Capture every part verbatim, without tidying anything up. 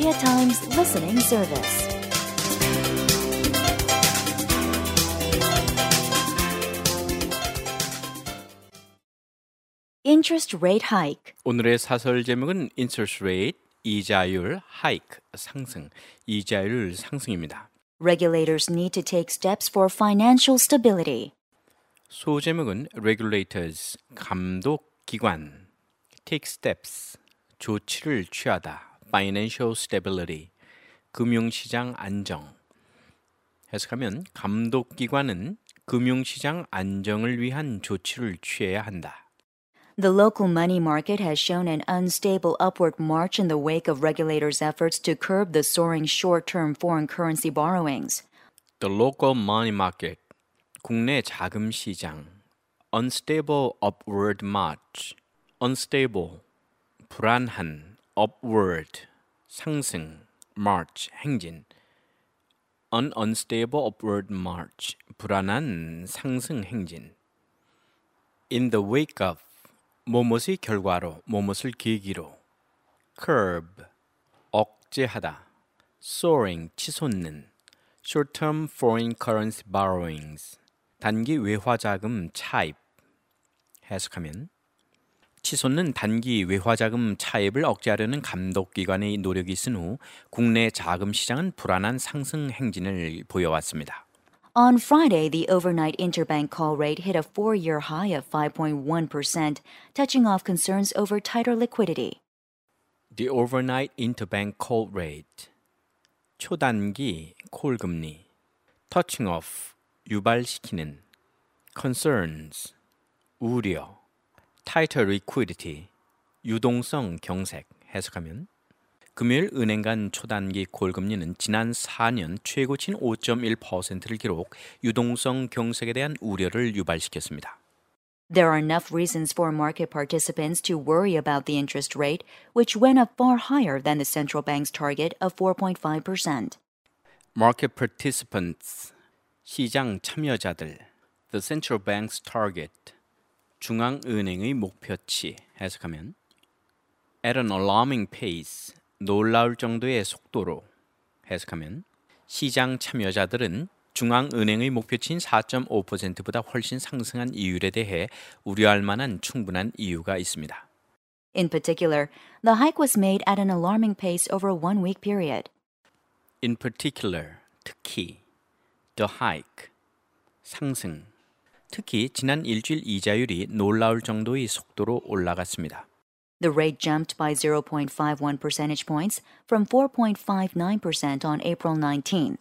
Korea Times listening service. Interest rate hike. 오늘의 사설 제목은 interest rate, 이자율 hike, 상승, 이자율 상승입니다. Regulators need to take steps for financial stability. 소제목은 regulators, 감독기관, take steps, 조치를 취하다, financial stability, 금융시장 안정. 해석하면 감독기관은 금융시장 안정을 위한 조치를 취해야 한다. The local money market has shown an unstable upward march in the wake of regulators' efforts to curb the soaring short-term foreign currency borrowings. The local money market, 국내 자금 시장. Unstable upward march, unstable, 불안한, upward, 상승, march, 행진. An unstable upward march, 불안한 상승 행진. In the wake of, 뭐뭇의 결과로, 뭐뭇을 계기로. curb, 억제하다. soaring, 치솟는. short-term foreign currency borrowings, 단기 외화자금 차입. 해석하면 치솟는 단기 외화자금 차입을 억제하려는 감독기관의 노력이 있은 후 국내 자금 시장은 불안한 상승 행진을 보여왔습니다. On Friday, the overnight interbank call rate hit a four-year high of five point one percent, touching off concerns over tighter liquidity. The overnight interbank call rate, 초단기 콜금리, touching off, 유발시키는, concerns, 우려, tighter liquidity, 유동성 경색. 해석하면 금요일 은행 간 초단기 콜금리는 지난 사 년 최고치인 오 점 일 퍼센트를 기록, 유동성 경색에 대한 우려를 유발시켰습니다. There are enough reasons for market participants to worry about the interest rate, which went up far higher than the central bank's target of four point five percent. Market participants, 시장 참여자들. The central bank's target, 중앙은행의 목표치. 해석하면 at an alarming pace, 놀라울 정도의 속도로. 해석하면 시장 참여자들은 중앙은행의 목표치인 사 점 오 퍼센트보다 훨씬 상승한 이율에 대해 우려할 만한 충분한 이유가 있습니다. In particular, the hike was made at an alarming pace over a one-week period. In particular, 특히, the hike, 상승. 특히 지난 일주일 이자율이 놀라울 정도의 속도로 올라갔습니다. The rate jumped by zero point five one percentage points from four point five nine percent on April nineteenth.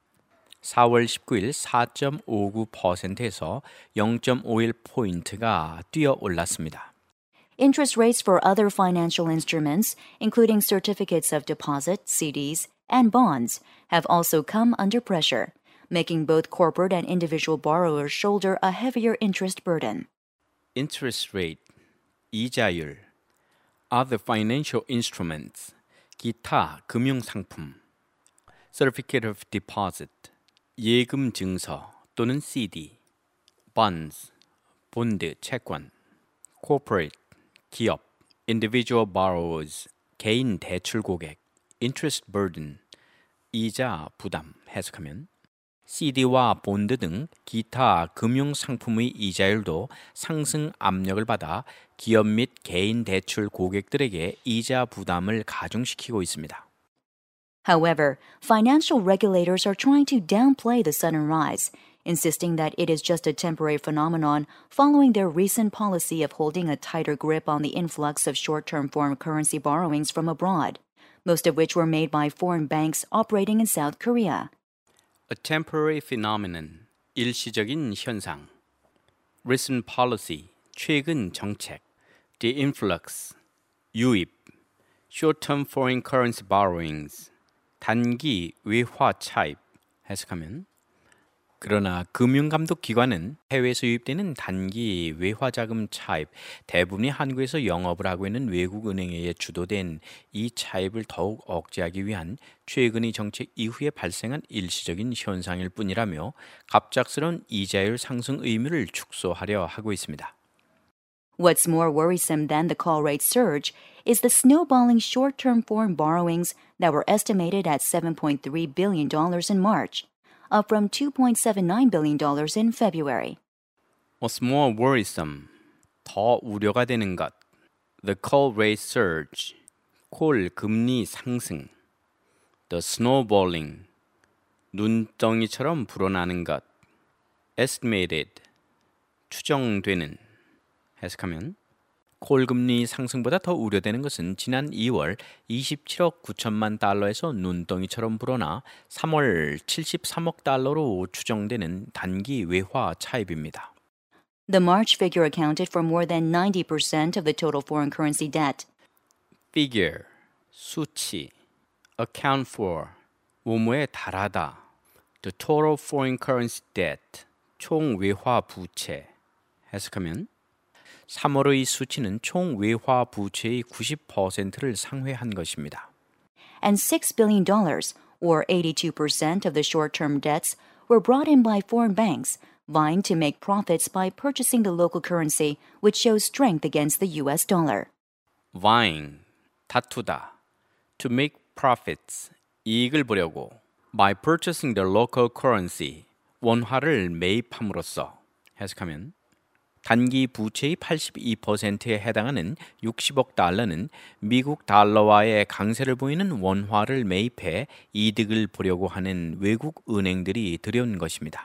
사월 십구일 사 점 오구 퍼센트에서 영 점 오일 포인트가 뛰어 올랐습니다. Interest rates for other financial instruments, including certificates of deposit, C Ds, and bonds, have also come under pressure, making both corporate and individual borrowers shoulder a heavier interest burden. Interest rate, 이자율, other financial instruments, 기타 금융상품, certificate of deposit, 예금 증서 또는 C D, bonds, 본드, 채권, corporate, 기업, individual borrowers, 개인 대출 고객, interest burden, 이자 부담. 해석하면 C D와 본드 등 기타 금융 상품의 이자율도 상승 압력을 받아 기업 및 개인 대출 고객들에게 이자 부담을 가중시키고 있습니다. However, financial regulators are trying to downplay the sudden rise, insisting that it is just a temporary phenomenon following their recent policy of holding a tighter grip on the influx of short-term foreign currency borrowings from abroad, most of which were made by foreign banks operating in South Korea. A temporary phenomenon, 일시적인 현상. Recent policy, 최근 정책. The influx, 유입. Short-term foreign currency borrowings, 단기 외화 차입. 해석하면 그러나 금융감독기관은 해외에서 유입되는 단기 외화자금 차입, 대부분이 한국에서 영업을 하고 있는 외국은행에 의해 주도된 이 차입을 더욱 억제하기 위한 최근의 정책 이후에 발생한 일시적인 현상일 뿐이라며 갑작스러운 이자율 상승 의무를 축소하려 하고 있습니다. What's more worrisome than the call rate surge is the snowballing short-term foreign borrowings that were estimated at seven point three billion dollars in March, up from two point seven nine billion dollars in February. What's more worrisome, 더 우려가 되는 것, the call rate surge, 콜 금리 상승, the snowballing, 눈덩이처럼 불어나는 것, estimated, 추정되는, 해석하면 콜 금리 상승보다 더 우려되는 것은 지난 이월 이십칠억 구천만 달러에서 눈덩이처럼 불어나 삼월 칠십삼억 달러로 추정되는 단기 외화 차입입니다. The March figure accounted for more than ninety percent of the total foreign currency debt. figure, 수치, account for, 뭐뭐에 달하다, the total foreign currency debt, 총 외화 부채, 해석하면 삼월의 수치는 총 외화 부채의 구십 퍼센트를 상회한 것입니다. And six billion dollars, or eighty-two percent of the short-term debts, were brought in by foreign banks, vying to make profits by purchasing the local currency, which shows strength against the U S dollar. vying, 다투다, to make profits, 이익을 보려고, by purchasing the local currency, 원화를 매입함으로써, 해석하면 단기 부채의 팔십이 퍼센트에 해당하는 육십억 달러는 미국 달러와의 강세를 보이는 원화를 매입해 이득을 보려고 하는 외국 은행들이 들여온 것입니다.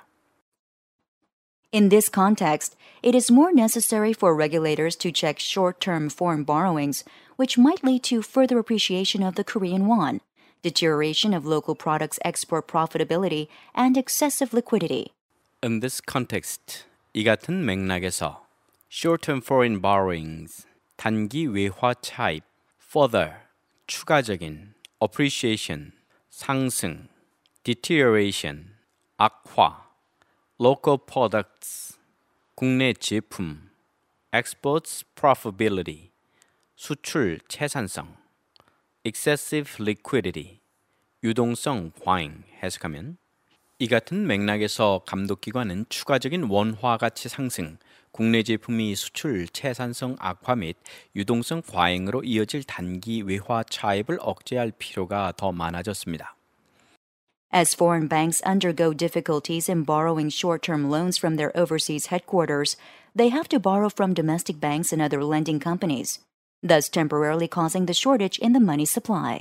In this context, it is more necessary for regulators to check short-term foreign borrowings, which might lead to further appreciation of the Korean won, deterioration of local products' export profitability, and excessive liquidity. In this context, 이 같은 맥락에서 short-term foreign borrowings, 단기 외화 차입, further, 추가적인, appreciation, 상승, deterioration, 악화, local products, 국내 제품, exports profitability, 수출 채산성, excessive liquidity, 유동성 과잉 해석하면 이 같은 맥락에서 감독기관은 추가적인 원화 가치 상승, 국내 제품이 수출 채산성 악화 및 유동성 과잉으로 이어질 단기 외화 차입을 억제할 필요가 더 많아졌습니다. As foreign banks undergo difficulties in borrowing short-term loans from their overseas headquarters, they have to borrow from domestic banks and other lending companies, thus temporarily causing the shortage in the money supply.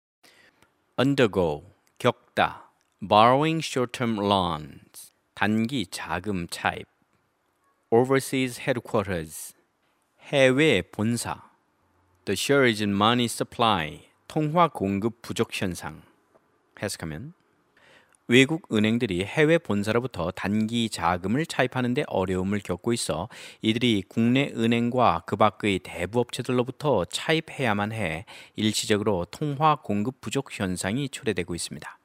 undergo, 겪다, borrowing short-term loans, 단기 자금 차입, overseas headquarters, 해외 본사, the shortage in money supply, 통화 공급 부족 현상, 해석하면 외국 은행들이 해외 본사로부터 단기 자금을 차입하는 데 어려움을 겪고 있어 이들이 국내 은행과 그 밖의 대부 업체들로부터 차입해야만 해 일시적으로 통화 공급 부족 현상이 초래되고 있습니다.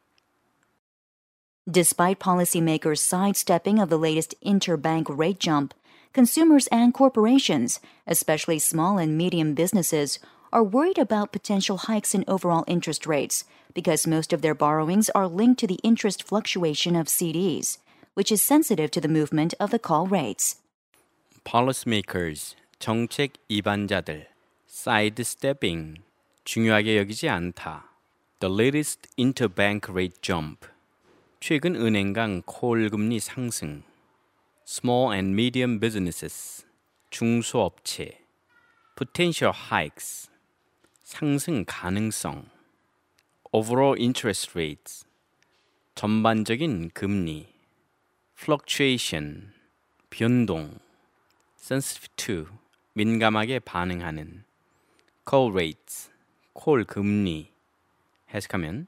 Despite policymakers sidestepping of the latest interbank rate jump, consumers and corporations, especially small and medium businesses, are worried about potential hikes in overall interest rates because most of their borrowings are linked to the interest fluctuation of C Ds, which is sensitive to the movement of the call rates. Policymakers, 정책 입안자들, sidestepping, 중요하게 여기지 않다. The latest interbank rate jump, 최근 은행 간 콜 금리 상승. Small and medium businesses, 중소업체. Potential hikes, 상승 가능성. Overall interest rates, 전반적인 금리. Fluctuation, 변동. Sensitive to, 민감하게 반응하는. Call rates, 콜 금리. 해석하면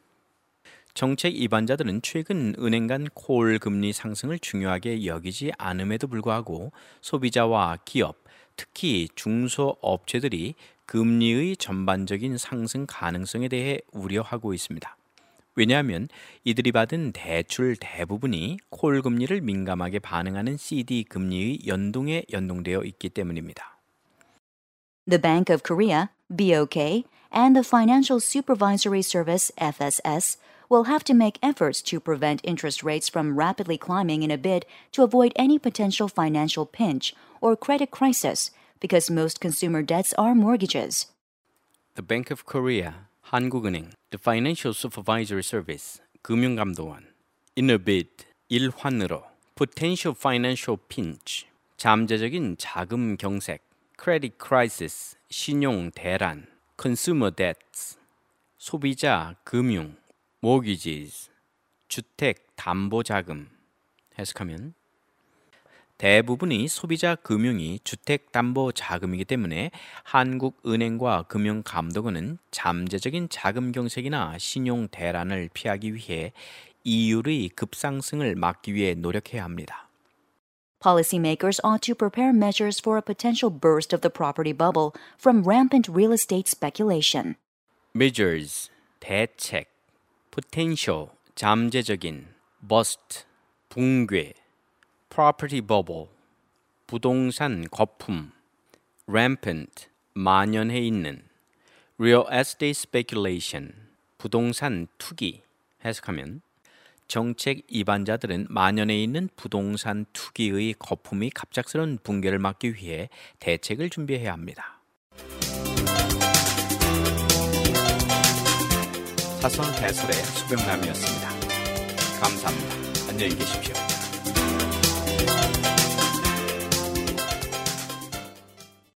정책 입안자들은 최근 은행 간 콜 금리 상승을 중요하게 여기지 않음에도 불구하고 소비자와 기업, 특히 중소업체들이 금리의 전반적인 상승 가능성에 대해 우려하고 있습니다. 왜냐하면 이들이 받은 대출 대부분이 콜 금리를 민감하게 반응하는 씨 디 금리의 연동에 연동되어 있기 때문입니다. The Bank of Korea, B O K, and the Financial Supervisory Service, F S S, will have to make efforts to prevent interest rates from rapidly climbing in a bid to avoid any potential financial pinch or credit crisis, because most consumer debts are mortgages. The Bank of Korea, 한국은행, the Financial Supervisory Service, 금융감독원, in a bid, 일환으로, potential financial pinch, 잠재적인 자금 경색, credit crisis, 신용 대란, consumer debts, 소비자 금융, mortgages, 주택 담보 자금. 해석하면 대부분이 소비자 금융이 주택 담보 자금이기 때문에 한국은행과 금융감독원은 잠재적인 자금 경색이나 신용 대란을 피하기 위해 이율의 급상승을 막기 위해 노력해야 합니다. Policymakers ought to prepare measures for a potential burst of the property bubble from rampant real estate speculation. Measures, 대책, potential, 잠재적인, burst, 붕괴, property bubble, 부동산 거품, rampant, 만연해 있는, real estate speculation, 부동산 투기. 해석하면 정책 입안자들은 만연해 있는 부동산 투기의 거품이 갑작스러운 붕괴를 막기 위해 대책을 준비해야 합니다. 사선 해설의 수백남이었습니다. 감사합니다. 안녕히 계십시오.